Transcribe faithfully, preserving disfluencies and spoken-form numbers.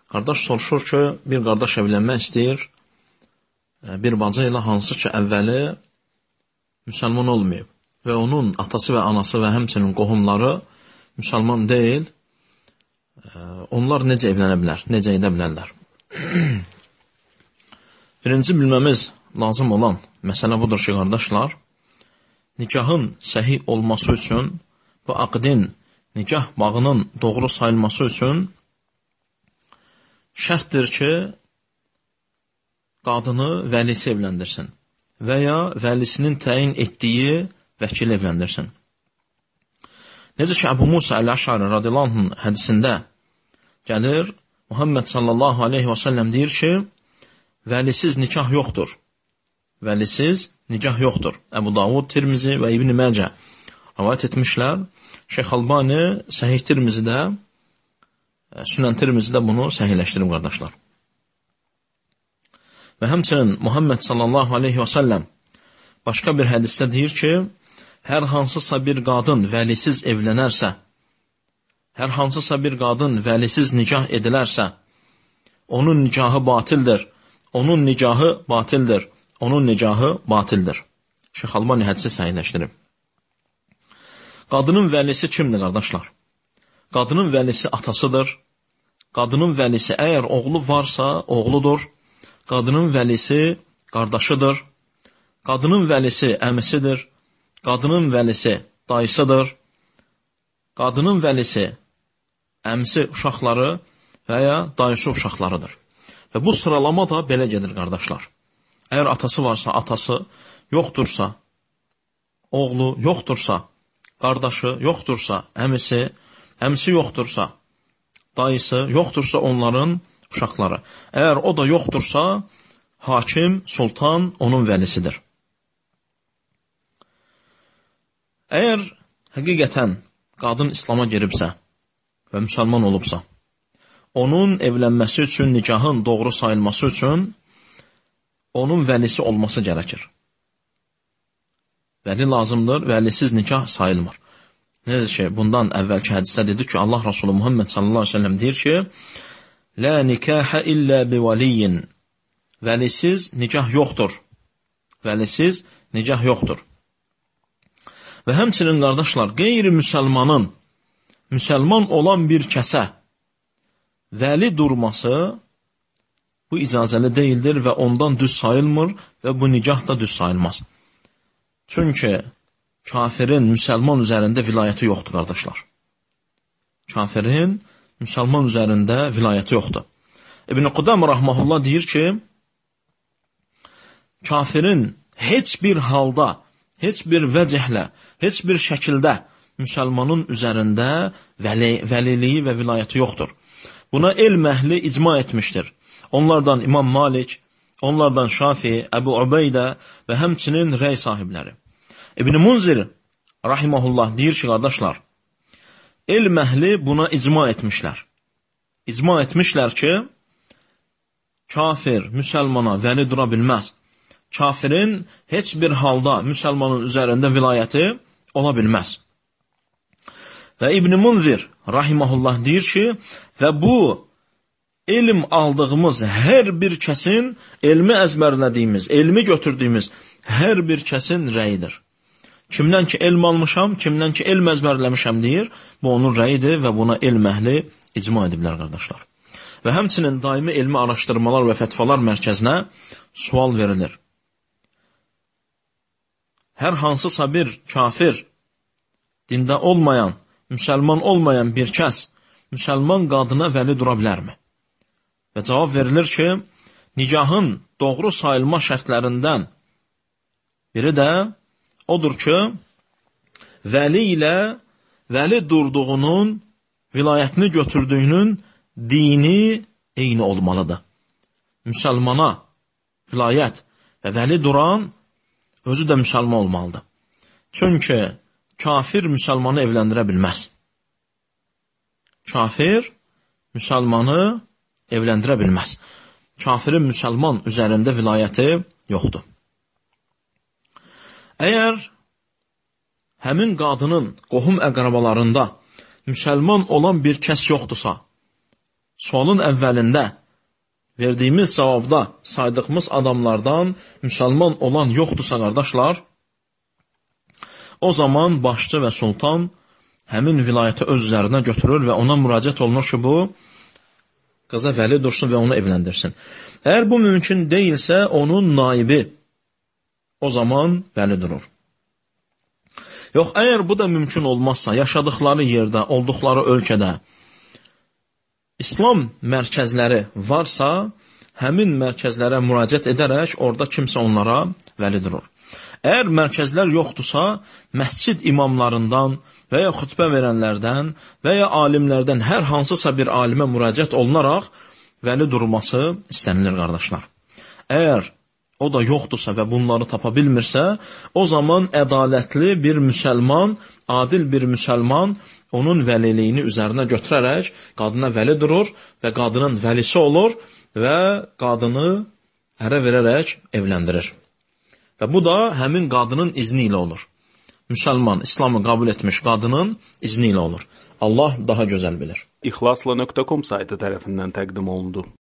Qardaş soruşur ki, bir qardaş evlənmək istəyir, bir bacı ilə hansı ki, əvvəli müsəlman olmayıb və onun atası və anası və həmçinin qohumları müsəlman deyil, onlar necə evlənə bilər, necə edə bilərlər? Birinci bilməmiz lazım olan məsələ budur ki, qardaşlar, nikahın səhih olması üçün, bu aqdin, nikah bağının doğru sayılması üçün şərtdir ki, qadını vəlisi evləndirsin və ya vəlisinin təyin etdiyi vəkil evləndirsin. Necə ki, Əbu Musa Əl-Əşari radiyallahu anh hədisində gəlir, Muhammed sallallahu aleyhi və səlləm deyir ki, vəlisiz nikah yoxdur. Vəlisiz nikah yoxdur. Əbu Davud, Tirmizi və İbn-i Məcə rivayət etmişlər. Şeyx Albani Səhih Tirmizidə, Sünən Tirmizidə bunu səhihləşdirib qardaşlar. Və həmçinin Muhammed sallallahu aleyhi və səlləm başqa bir hədisdə deyir ki, hər hansısa bir qadın vəlisiz evlənərsə, hər hansısa bir qadın vəlisiz nikah edilərsə, onun nikahı batildir, onun nikahı batildir, onun nikahı batildir. Şeyx Albani hədisi səhihləşdirib. Qadının vəlisi kimdir, qardaşlar? Qadının vəlisi atasıdır. Qadının vəlisi əgər oğlu varsa, oğludur. Qadının vəlisi qardaşıdır. Qadının vəlisi əmisidir. Qadının vəlisi dayısıdır. Qadının vəlisi əmisi uşaqları və ya dayısı uşaqlarıdır. Və bu sıralama da belə gedir, qardaşlar. Əgər atası varsa, atası, yoxdursa, oğlu yoxdursa, qardaşı yoxdursa, əmisi, əmisi yoxdursa, dayısı yoxdursa onların uşaqları. Əgər o da yoxdursa, hakim, sultan onun vəlisidir. Əgər həqiqətən qadın İslama giribsə və müsəlman olubsa, onun evlənməsi üçün, nikahın doğru sayılması üçün onun vəlisi olması gərəkir. Vəli lazımdır, vəlisiz nikah sayılmır. Necə ki, bundan əvvəlki hədisdə dedi ki, Allah Rasulü Muhammed sallallahu aleyhi ve sellem deyir ki, Lə nikahə illə bi vəliyyin. Vəlisiz nikah yoxdur. Vəlisiz nikah yoxdur. Və həmçinin qardaşlar, qeyri-müsəlmanın, müsəlman olan bir kəsə vəli durması bu icazəli deyildir və ondan düz sayılmır və bu nikah da düz sayılmaz. Çünki kafirin müsəlman üzərində vilayəti yoxdur, qardaşlar. Kafirin müsəlman üzərində vilayəti yoxdur. İbn-i Qudam rahmehullah deyir ki, kafirin heç bir halda, heç bir vəcəhlə, heç bir şəkildə müsəlmanın üzərində vəli, vəliliyi və vilayəti yoxdur. Buna elm əhli icma etmişdir. Onlardan İmam Malik, onlardan Şafi, Əbu Ubeydə və həmçinin rəy sahibləri. İbn-i Munzir rahimehullah deyir ki, qardaşlar, elm əhli buna icma etmişlər. İcma etmişlər ki, kafir müsəlmana vəli dura bilməz. Kafirin heç bir halda müsəlmanın üzərində vilayəti ola bilməz. Və İbn-i Munzir rahimehullah deyir ki, və bu elm aldığımız hər bir kəsin, elmi əzbərlədiyimiz, elmi götürdüyümüz hər bir kəsin rəyidir. Kimdən ki elm almışam, kimdən ki elm əzbərləmişəm deyir, bu onun rəyidir və buna elm əhli icma ediblər, qardaşlar. Və həmçinin daimi elmi araşdırmalar və fətvalar mərkəzinə sual verilir. Hər hansısa bir kafir, dində olmayan, müsəlman olmayan bir kəs, müsəlman qadına vəli dura bilərmi? Və cavab verilir ki, nikahın doğru sayılma şərtlərindən biri də odur ki, vəli ilə vəli durduğunun, vilayətini götürdüyünün dini eyni olmalıdır. Müsəlmana vilayət və vəli duran özü də müsəlman olmalıdır. Çünki kafir müsəlmanı evləndirə bilməz. Kafir müsəlmanı evləndirə bilməz. Kafirin müsəlman üzərində vilayəti yoxdur. Əgər həmin qadının qohum əqrabalarında müsəlman olan bir kəs yoxdursa sualın əvvəlində verdiyimiz cavabda saydığımız adamlardan müsəlman olan yoxdursa, qardaşlar, o zaman başçı və sultan həmin vilayəti öz üzərinə götürür və ona müraciət olunur ki, bu qıza vəli dursun və onu evləndirsin. Əgər bu mümkün deyilsə, onun naibi o zaman vəli durur. Yox, əgər bu da mümkün olmazsa, yaşadıkları yerdə, olduqları ölkədə İslam mərkəzləri varsa, həmin mərkəzlərə müraciət edərək orada kimsə onlara vəli durur. Əgər mərkəzlər yoxdursa, məscid imamlarından və ya xütbə verənlərdən və ya alimlərdən hər hansısa bir alimə müraciət olunaraq vəli durması istənilir, qardaşlar. Əgər o da yoxdursa və bunları tapa bilmirsə, o zaman ədalətli bir müsəlman, adil bir müsəlman onun vəliliyini üzərinə götürərək qadına vəli durur və qadının vəlisi olur və qadını ərə verərək evləndirir. Və bu da həmin qadının izni ilə olur. Müsəlman, İslamı qəbul etmiş qadının izni ilə olur. Allah daha gözəl bilir. İxlasla nöqtə com saytı tərəfindən təqdim olundu.